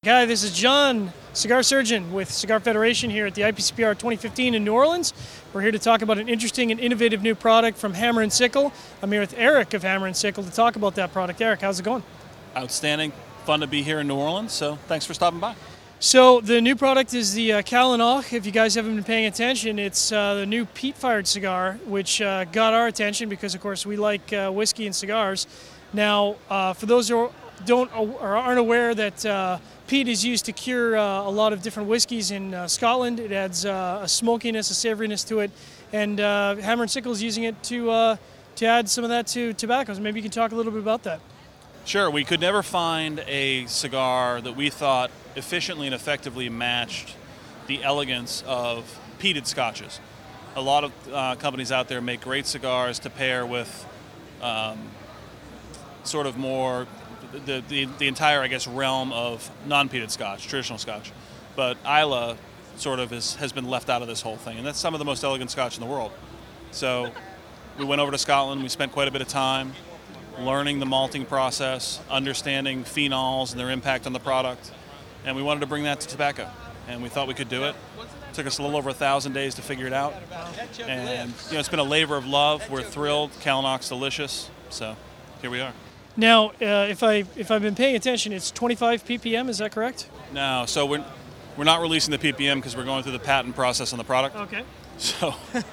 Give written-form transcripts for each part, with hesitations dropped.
Hi, this is John, cigar surgeon with Cigar Federation here at the IPCPR 2015 in New Orleans. We're here to talk about an interesting and innovative new product from Hammer & Sickle. I'm here with Eric of Hammer & Sickle to talk about that product. Eric, how's it going? Outstanding. Fun to be here in New Orleans, so thanks for stopping by. So the new product is the Kalanach. If you guys haven't been paying attention, it's the new peat-fired cigar, which got our attention because, of course, we like whiskey and cigars. Now, for those who aren't aware that peat is used to cure a lot of different whiskeys in Scotland. It adds a smokiness, a savoriness to it, and Hammer & Sickle is using it to add some of that to tobacco. So maybe you can talk a little bit about that. Sure. We could never find a cigar that we thought efficiently and effectively matched the elegance of peated scotches. A lot of companies out there make great cigars to pair with sort of more the entire, I guess, realm of non-peated scotch, traditional scotch. But Islay sort of has been left out of this whole thing, and that's some of the most elegant scotch in the world. So we went over to Scotland, we spent quite a bit of time learning the malting process, understanding phenols and their impact on the product, and we wanted to bring that to tobacco, and we thought we could do it. It took us a little over 1,000 days to figure it out, and it's been a labor of love. We're thrilled. Kalanach's delicious, so here we are. Now, if I've been paying attention, it's 25 ppm. Is that correct? No, so we're not releasing the ppm because we're going through the patent process on the product. Okay. So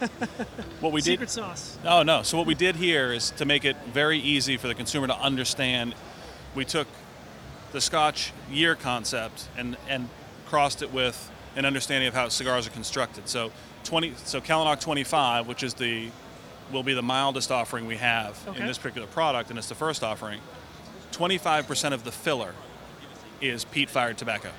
what we did. Secret sauce. Oh no! So what we did here is to make it very easy for the consumer to understand. We took the Scotch year concept and crossed it with an understanding of how cigars are constructed. So Kalanach 25, which is will be the mildest offering we have in this particular product, and it's the first offering. 25% of the filler is peat-fired tobacco.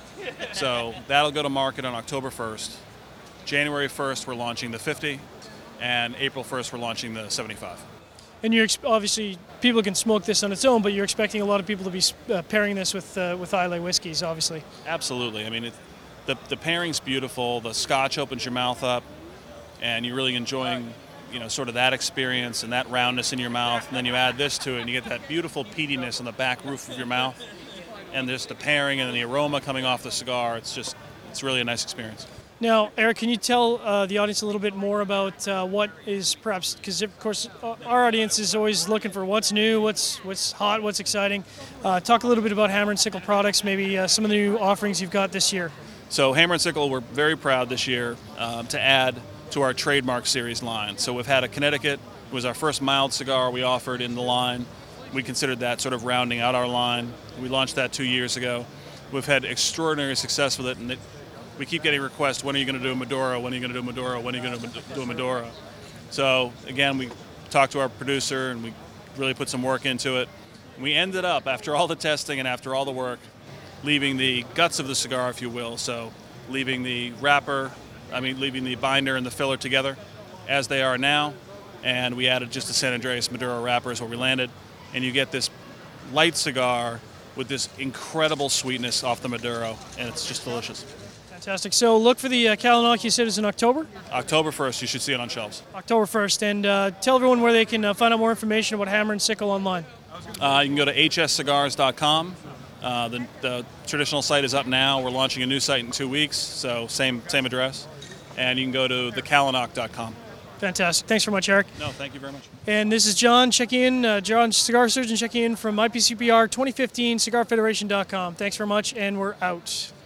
So that'll go to market on October 1st. January 1st, we're launching the 50, and April 1st, we're launching the 75. And obviously, people can smoke this on its own, but you're expecting a lot of people to be pairing this with Islay whiskeys, obviously. Absolutely. I mean, the pairing's beautiful. The Scotch opens your mouth up, and you're really enjoying sort of that experience and that roundness in your mouth, and then you add this to it, and you get that beautiful peatiness on the back roof of your mouth, and there's the pairing and the aroma coming off the cigar. It's really a nice experience. Now, Eric, can you tell the audience a little bit more about what is perhaps, because of course our audience is always looking for what's new, what's hot, what's exciting. Talk a little bit about Hammer & Sickle products, maybe some of the new offerings you've got this year. So Hammer & Sickle, we're very proud this year to add to our trademark series line. So we've had a Connecticut. It was our first mild cigar we offered in the line. We considered that sort of rounding out our line. We launched that 2 years ago. We've had extraordinary success with it, and we keep getting requests, when are you going to do a Maduro, when are you going to do a Maduro, when are you going to do a Maduro? So again, we talked to our producer and we really put some work into it. We ended up, after all the testing and after all the work, leaving the guts of the cigar, if you will, so leaving the binder and the filler together as they are now, and we added just the San Andreas Maduro wrapper is where we landed, and you get this light cigar with this incredible sweetness off the Maduro, and it's just delicious. Fantastic. So look for the Kalanach, you said is in October? October 1st, you should see it on shelves. October 1st, and tell everyone where they can find out more information about Hammer & Sickle online. You can go to hscigars.com. The traditional site is up now. We're launching a new site in 2 weeks, so same address. And you can go to thekalanach.com. Fantastic. Thanks very much, Eric. No, thank you very much. And this is John checking in, John, cigar surgeon checking in from IPCPR 2015, cigarfederation.com. Thanks very much, and we're out.